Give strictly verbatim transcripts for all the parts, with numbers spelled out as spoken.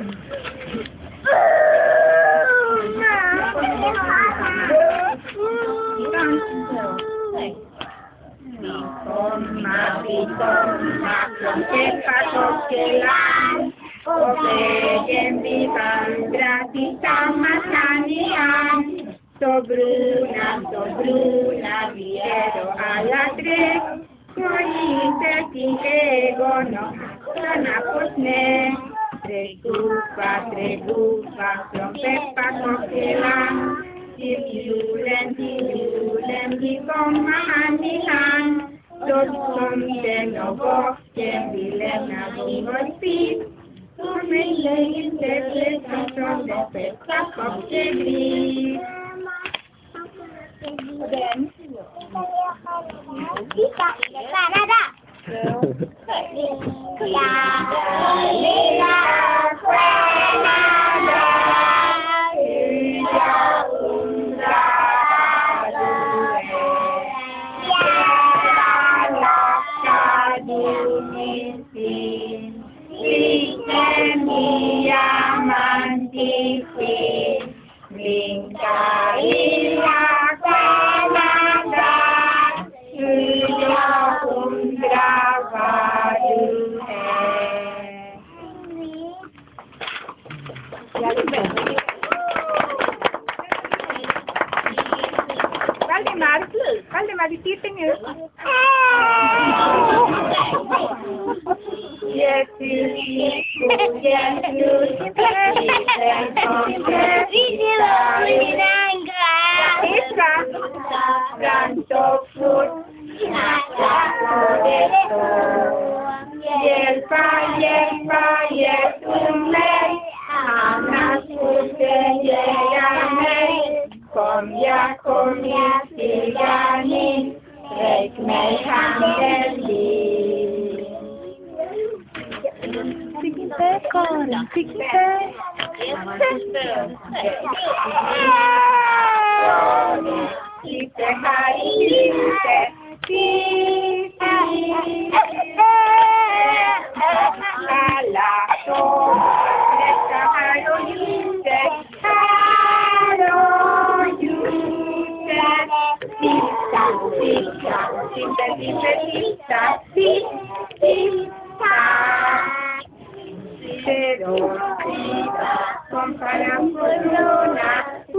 Sobruna, sobruna, vieron a las tres, morirse sin ego, no, no posne, tregupa, tregupa, trompepa, coquela, tirulen, tirulen, vivom mahanihan, dosom de novo, quien vilen na vivospi, umele, te plesam, de pepa, coquegri. Then, kita Canada. Valdemar, Valdemar, repeating it. Yes, you see, yes, you Tanto food, Yelpa, yelpa, yelpa, Anas uten yeyame, Komja, komja, sigani, Rek mig handeli. Sigitte, Karin, sigitte. Lite här i ljuset, alla så, detta här och ljuset, här och ljuset, titta, titta, titta, titta, titta, titta, titta. Pero, titta, som para corona,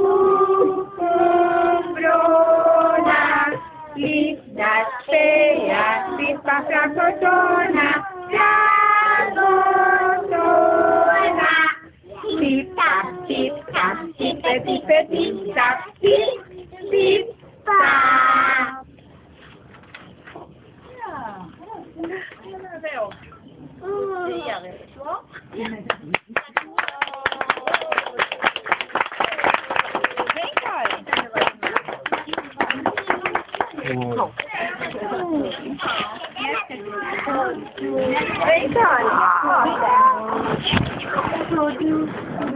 Las feas, pispas, fracotona, fracotona. Pipa, pipa, pipe, pipe, pizza, pip, pipa. Ja, det veo. Sí, a ver, ¿no? Vem cá.